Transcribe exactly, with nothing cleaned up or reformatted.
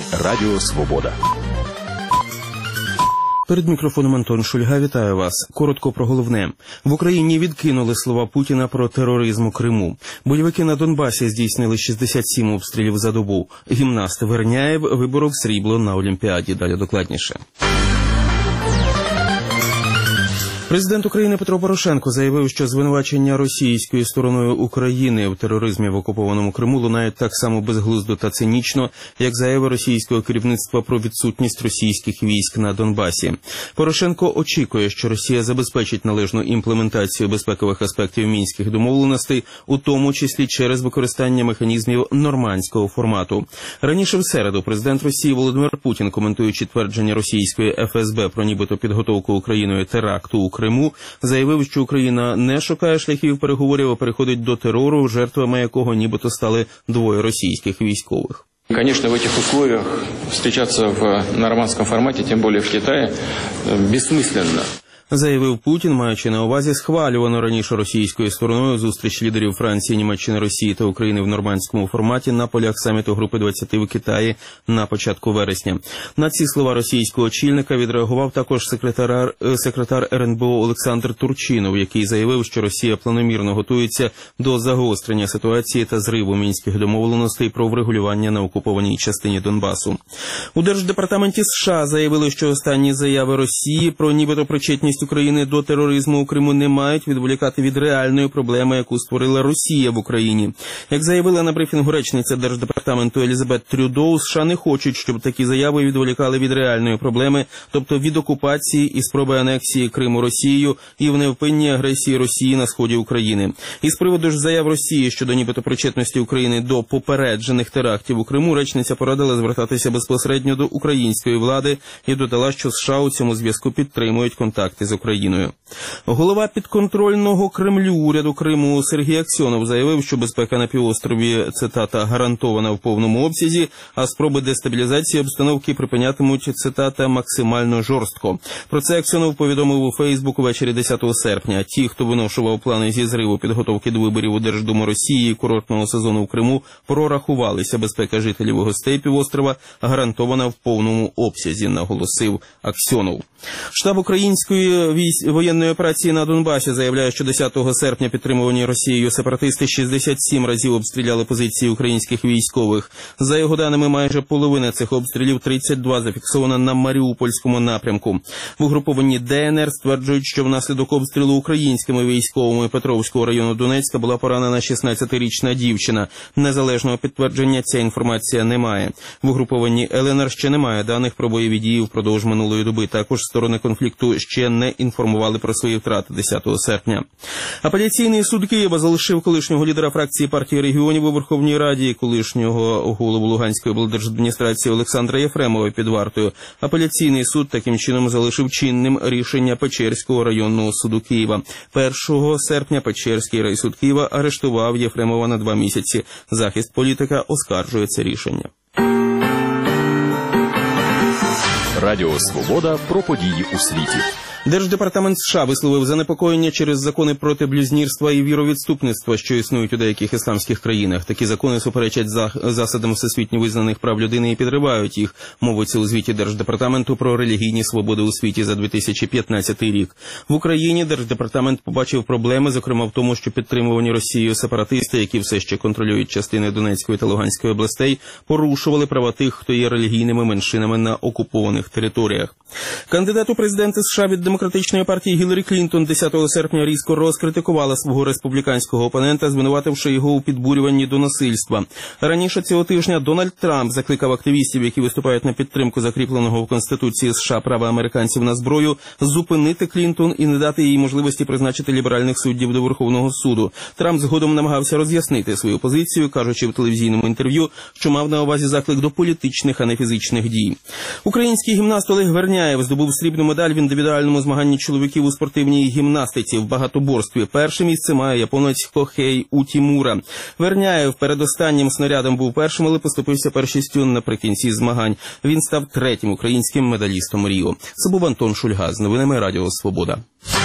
Радіо Свобода. Перед мікрофоном Антон Шульга, вітаю вас. Коротко про головне. В Україні відкинули слова Путіна про тероризм у Криму. Бойовики на Донбасі здійснили шістдесят сім обстрілів за добу. Гімнаст Верняєв виборов срібло на Олімпіаді. Далі докладніше. Президент України Петро Порошенко заявив, що звинувачення російською стороною України в тероризмі в окупованому Криму лунають так само безглуздо та цинічно, як заяви російського керівництва про відсутність російських військ на Донбасі. Порошенко очікує, що Росія забезпечить належну імплементацію безпекових аспектів мінських домовленостей, у тому числі через використання механізмів нормандського формату. Раніше в середу президент Росії Володимир Путін, коментуючи твердження російської еф ес бе про нібито підготовку Україною теракту у Криму, заявив, що Україна не шукає шляхів переговорів, а переходить до терору, жертвами якого нібито стали двоє російських військових. Конечно, в этих условиях встречаться в нормандском формате, тем более в Китае, бессмысленно. Заявив Путін, маючи на увазі схвалювану раніше російською стороною зустріч лідерів Франції, Німеччини, Росії та України в нормандському форматі на полях саміту Групи двадцяти в Китаї на початку вересня. На ці слова російського очільника відреагував також секретар, секретар ер ен бе о Олександр Турчинов, який заявив, що Росія планомірно готується до загострення ситуації та зриву мінських домовленостей про врегулювання на окупованій частині Донбасу. У Держдепартаменті США заявили, що останні заяви Росії про нібито причетність України до тероризму у Криму не мають відволікати від реальної проблеми, яку створила Росія в Україні. Як заявила на брифінгу речниця Держдепартаменту Елізабет Трюдоу, США не хочуть, щоб такі заяви відволікали від реальної проблеми, тобто від окупації і спроби анексії Криму Росією і в невпинній агресії Росії на сході України. І з приводу ж заяв Росії щодо нібито причетності України до попереджених терактів у Криму, речниця порадила звертатися безпосередньо до української влади і додала, що США у цьому зв'язку підтримують контакти з Україною. Голова підконтрольного Кремлю уряду Криму Сергій Аксьонов заявив, що безпека на півострові, цитата, гарантована в повному обсязі, а спроби дестабілізації обстановки припинятимуть, цитата, максимально жорстко. Про це Аксьонов повідомив у Фейсбук увечері десятого серпня. Ті, хто виношував плани зі зриву підготовки до виборів у Держдуму Росії і курортного сезону в Криму, прорахувалися. Безпека жителів і гостей півострова гарантована в повному обсязі, наголосив Аксьонов. Штаб української воєнної операції на Донбасі заявляє, що десятого серпня підтримувані Росією сепаратисти шістдесят сім разів обстріляли позиції українських військових. За його даними, майже половина цих обстрілів, тридцять два, зафіксовано на Маріупольському напрямку. В угрупованні де ен ер стверджують, що внаслідок обстрілу українськими військовими Петровського району Донецька була поранена шістнадцятирічна дівчина. Незалежного підтвердження ця інформація немає. В угрупованні ел ен ер ще немає даних про бойові дії впродовж минулої доби. Також сторони конфлікту ще не інформували про свої втрати десятого серпня. Апеляційний суд Києва залишив колишнього лідера фракції партії регіонів у Верховній Раді і колишнього голову Луганської облдержадміністрації Олександра Єфремова під вартою. Апеляційний суд таким чином залишив чинним рішення Печерського районного суду Києва. першого серпня Печерський райсуд Києва арештував Єфремова на два місяці. Захист політика оскаржує це рішення. Радіо Свобода про події у світі. Держдепартамент США висловив занепокоєння через закони проти блюзнірства і віровідступництва, що існують у деяких ісламських країнах. Такі закони суперечать засадам всесвітньо визнаних прав людини і підривають їх, мовиться у звіті Держдепартаменту про релігійні свободи у світі за дві тисячі п'ятнадцятий рік. В Україні Держдепартамент побачив проблеми, зокрема в тому, що підтримувані Росією сепаратисти, які все ще контролюють частини Донецької та Луганської областей, порушували права тих, хто є релігійними меншинами на окупованих територіях. Кандидат у президенти США від Демократичної партії Гіларі Клінтон десятого серпня різко розкритикувала свого республіканського опонента, звинувативши його у підбурюванні до насильства. Раніше цього тижня Дональд Трамп закликав активістів, які виступають на підтримку закріпленого в Конституції США права американців на зброю, зупинити Клінтон і не дати їй можливості призначити ліберальних суддів до Верховного суду. Трамп згодом намагався роз'яснити свою позицію, кажучи в телевізійному інтерв'ю, що мав на увазі заклик до політичних, а не фізичних дій. Український гімнаст Олег Верняєв здобув срібну медаль в індивідуальному змаганні чоловіків у спортивній гімнастиці в багатоборстві. Перше місце має японець Кохей Утімура. Верняєв перед останнім снарядом був першим, але поступився першістю наприкінці змагань. Він став третім українським медалістом Ріо. Це був Антон Шульга з новинами Радіо Свобода.